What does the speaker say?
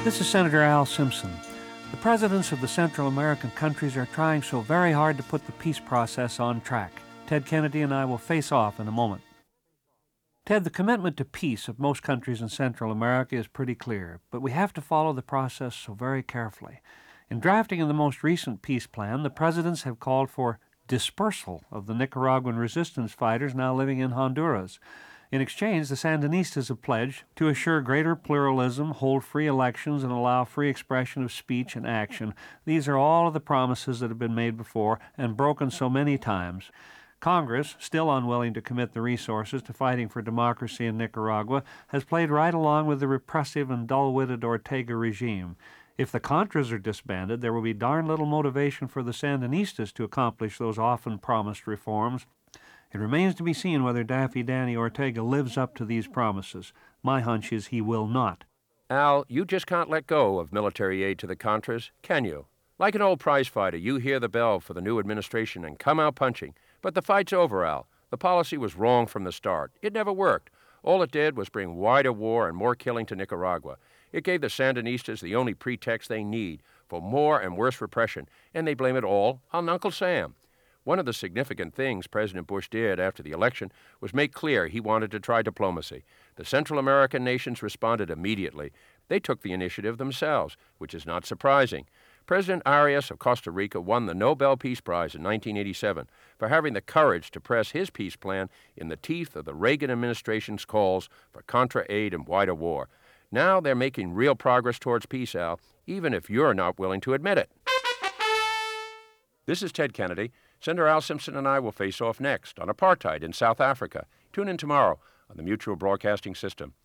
This is Senator Al Simpson. The presidents of the Central American countries are trying so very hard to put the peace process on track. Ted Kennedy and I will face off in a moment. Ted, the commitment to peace of most countries in Central America is pretty clear, but we have to follow the process so very carefully. In drafting the most recent peace plan, the presidents have called for dispersal of the Nicaraguan resistance fighters now living in Honduras. In exchange, the Sandinistas have pledged to assure greater pluralism, hold free elections, and allow free expression of speech and action. These are all of the promises that have been made before and broken so many times. Congress, still unwilling to commit the resources to fighting for democracy in Nicaragua, has played right along with the repressive and dull-witted Ortega regime. If the Contras are disbanded, there will be darn little motivation for the Sandinistas to accomplish those often promised reforms. It remains to be seen whether Daffy Danny Ortega lives up to these promises. My hunch is he will not. Al, you just can't let go of military aid to the Contras, can you? Like an old prize fighter, you hear the bell for the new administration and come out punching. But the fight's over, Al. The policy was wrong from the start. It never worked. All it did was bring wider war and more killing to Nicaragua. It gave the Sandinistas the only pretext they need for more and worse repression, and they blame it all on Uncle Sam. One of the significant things President Bush did after the election was make clear he wanted to try diplomacy. The Central American nations responded immediately. They took the initiative themselves, which is not surprising. President Arias of Costa Rica won the Nobel Peace Prize in 1987 for having the courage to press his peace plan in the teeth of the Reagan administration's calls for Contra aid and wider war. Now they're making real progress towards peace, Al, even if you're not willing to admit it. This is Ted Kennedy. Senator Al Simpson and I will face off next on apartheid in South Africa. Tune in tomorrow on the Mutual Broadcasting System.